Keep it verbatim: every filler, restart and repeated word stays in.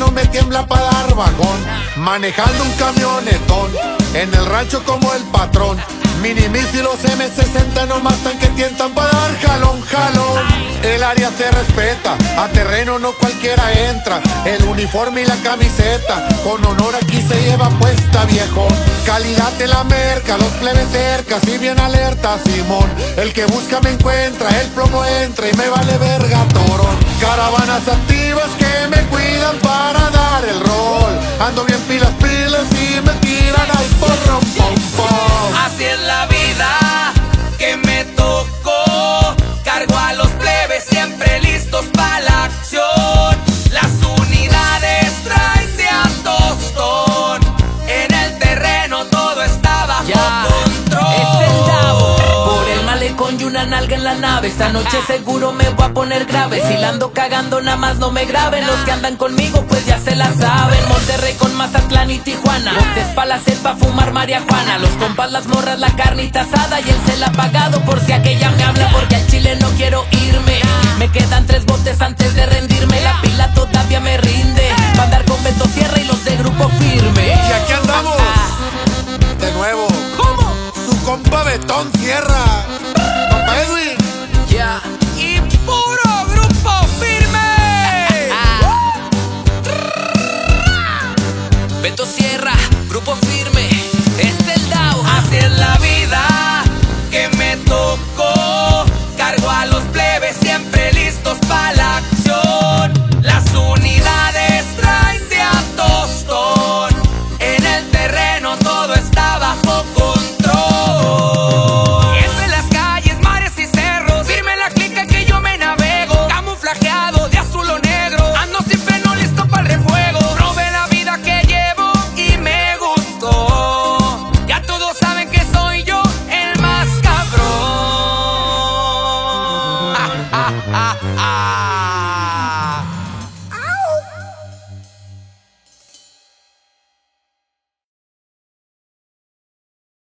no me tiembla para dar bajón. Manejando un camionetón, en el rancho como el patrón. Minimísilos eme sesenta nomás tan que tientan para dar jalón, jalón. El área se respeta, a terreno no cualquiera entra. El uniforme y la camiseta, con honor aquí se lleva puesta, viejo. Calidad de la merca, los plebes cerca, si bien alerta, Simón. El que busca me encuentra, el plomo entra y me vale verga, torón. Caravanas activas que me cuidan para dar el rol. Ando bien pilas, pilas y me tiran al porro, pom, pom. Así es la vida que me tocó. Cargo a los plebes siempre listos para la acción. Las unidades traen de a tostón. En el terreno todo está bajo ya control. Es el Davo, por el malecón y una nalga en la nave. Esta noche seguro me voy a poner grave. Si la ando cagando nada más no me graben. Los que andan conmigo pues ya se la saben. Monterrey con Mazatlán y Tijuana. Botes pa' la selva, fumar marihuana. Los compas, las morras, la carnita asada. Y él se la ha pagado por si aquella me habla. Porque al Chile no quiero irme. Me quedan tres botes antes de rendirme. La pila todavía me rinde. Va a andar con Beto Sierra y los de Grupo Firme. Y aquí andamos, de nuevo. ¿Cómo? Su compa Betón Sierra.